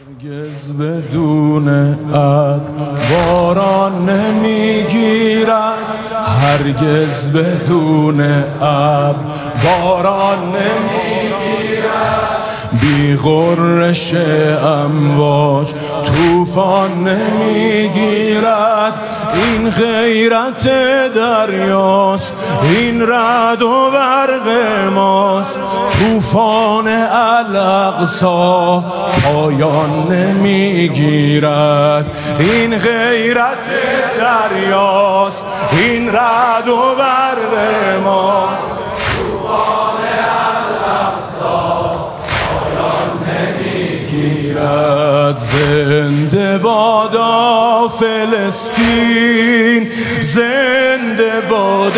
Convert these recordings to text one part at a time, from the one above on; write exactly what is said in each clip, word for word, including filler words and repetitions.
هرگز بدون ابر باران نمیگیرد، هرگز بدون ابر باران نمیگیرد، بی غرش امواج طوفان نمیگیرد. این غیرت دریاست، این رعد و برق ماست، طوفان الاقصی پایان نمیگیرد. این غیرت دریاست، این رعد و برق ماست، طوفان الاقصی پایان نمیگیرد. زنده بادا فلسطین، زنده باد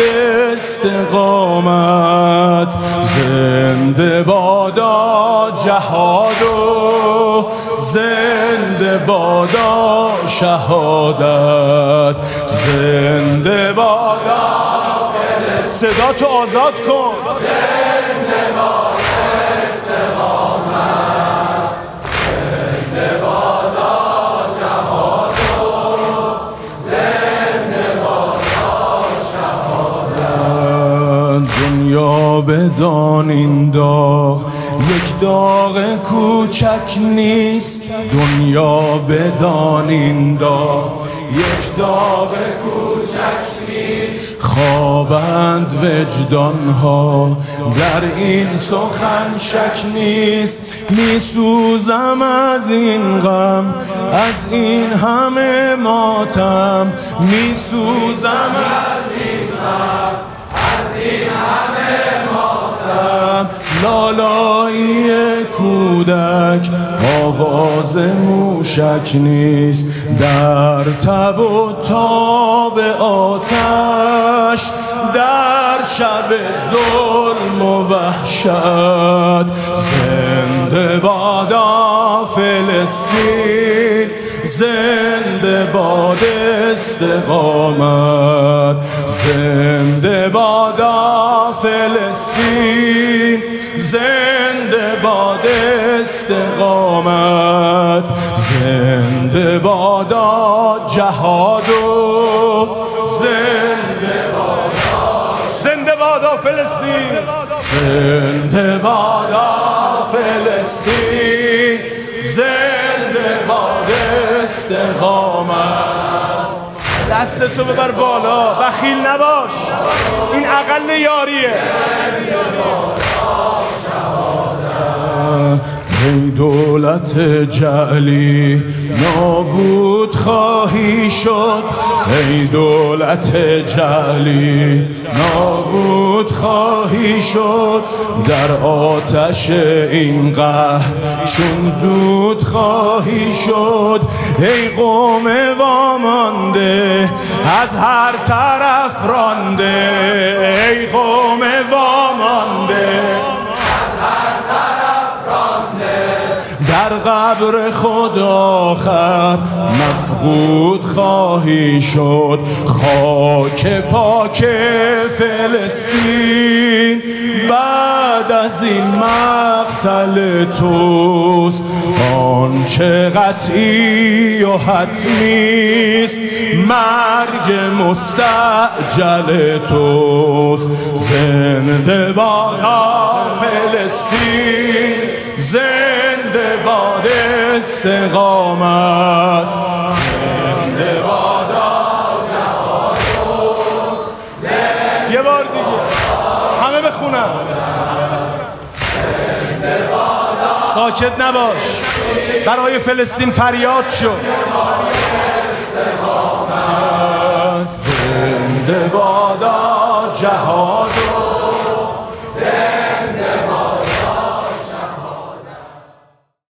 استقامت، زنده بادا جهاد و زنده بادا شهادت، زنده بادا فلسطین. صدا تو آزاد کن. زنده باد استقامت، زنده بادا جهاد و زنده بادا شهادت. دنیا بدان این داغ یک داغ کوچک نیست، دنیا بدان این داغ یک داغ کوچک نیست. خوابند وجدانها در این سخن شک نیست. میسوزم از این غم، از این همه ماتم، میسوزم از این غم، از این همه ماتم. لالایی کودک آواز موشک نیست، در تب و تاب آتش، در شب ظلم و وحشت. زنده بادا فلسطین، زنده باد استقامت، زنده بادا فلسطین، زنده باد استقامت، زنده بادا جهاد و زنده بادا زنده بادا فلسطین، زنده بادا فلسطین، زنده باد استقامت. دستتو ببر بالا، بخیل نباش، این اقل یاریه. ای دولت جعلی نابود خواهی شد، ای دولت جعلی نابود خواهی شد. در آتش این قهر چون دود خواهی شد. ای قوم وامانده از هر طرف رانده، ای قوم وامانده در قبر خود آخر مفقود خواهی شد. خاک پاک فلسطین بعد از این مقتل توست، آنچه قطعی و حتمیست مرگ مستعجل توست. زنده بادا فلسطین، زنده باد استقامت، زنده بادا جهاد و زنده. یه بار دیگه همه بخونن. زنده بادا. ساکت نباش، برای فلسطین فریاد شو. زنده بادا جهاد و